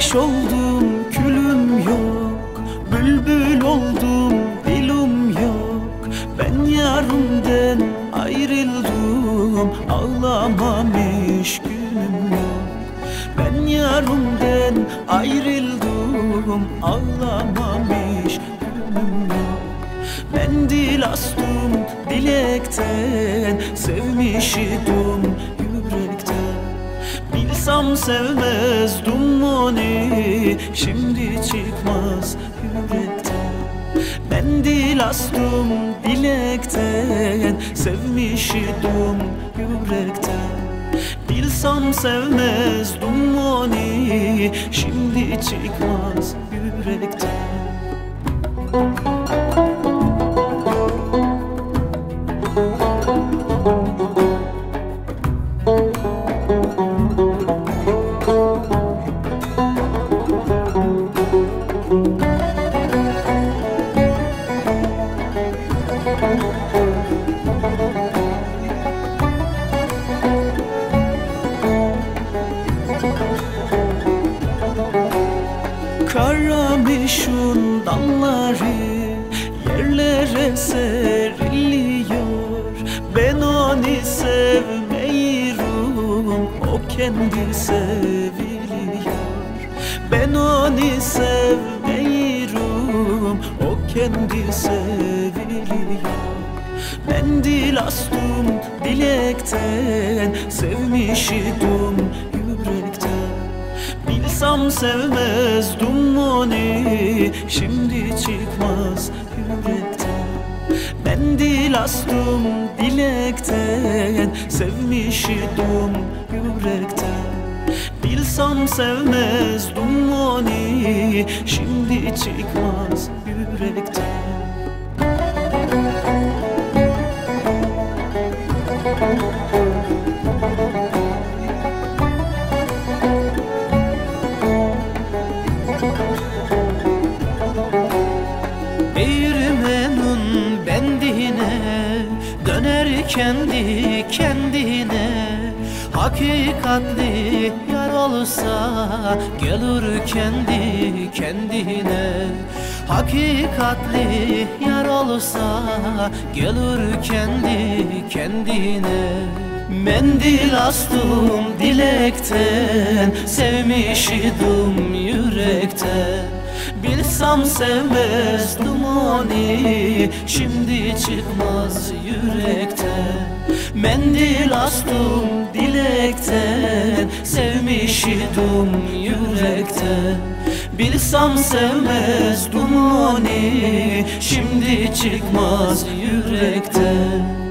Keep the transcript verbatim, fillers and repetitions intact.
Ateş oldum, külüm yok. Bülbül oldum, dilim yok. Ben yarımden ayrıldım, ağlamamış günüm yok. Ben yarımden ayrıldım, ağlamamış günüm yok. Ben dil astım dilekten, sevmişidim yürekten. Bilsem sevmezdim onu, şimdi çıkmaz yürekten. Ben dil astım dilekten, sevmişidim yürekten. Bilsem sevmezdim onu, şimdi çıkmaz yürekten. Karamişun dalları yerlere seriliyor. Ben onu sevmiyorum, o kendi seviliyor. Ben onu sevmiyorum, o kendi seviliyor. Ben dil astım dilekten, sevmişidim yürekten. Bilsem sevmezdim onu, şimdi çıkmaz yürekten. Ben dil astım dilekten, sevmişidim yürekten. Bilsem sevmezdim onu, şimdi çıkmaz yürekten. Değirmenin bendine döner kendi kendine. Hakikatli yar olsa gelir kendi kendine. Hakikatli yar olsa gelir kendi kendine. Mendil astım dilekten, sevmişidim yürekten. Bilsem sevmezdim onu, şimdi çıkmaz yürekten. Mendil astım dilekten, sevmişidim yürekten. Bilsem sevmezdim onu, şimdi çıkmaz yürekten.